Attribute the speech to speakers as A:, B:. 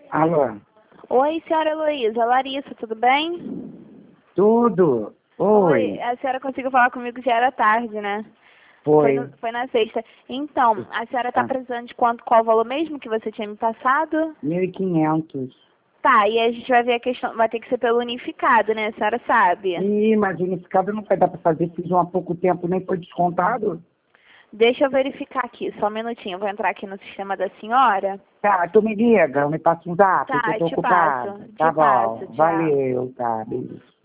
A: Alô?
B: Oi, senhora Heloísa. Larissa, tudo bem?
A: Tudo? Oi.
B: A senhora conseguiu falar comigo, já era tarde, né?
A: Foi.
B: Foi na sexta. Então, a senhora tá
A: Tá.
B: precisando de qual o valor mesmo que você tinha me passado?
A: 1.500.
B: Tá, e a gente vai ver a questão, vai ter que ser pelo unificado, né? A senhora sabe.
A: Ih, mas unificado não vai dar pra fazer. Fiz há pouco tempo, nem foi descontado.
B: Deixa eu verificar aqui, só um minutinho. Eu vou entrar aqui no sistema da senhora.
A: Tá, tu me liga, me passa um zap, que eu
B: Tá,
A: tô
B: te passo.
A: ocupada. Tá
B: Te passo,
A: bom,
B: tchau.
A: valeu, tá, beijo.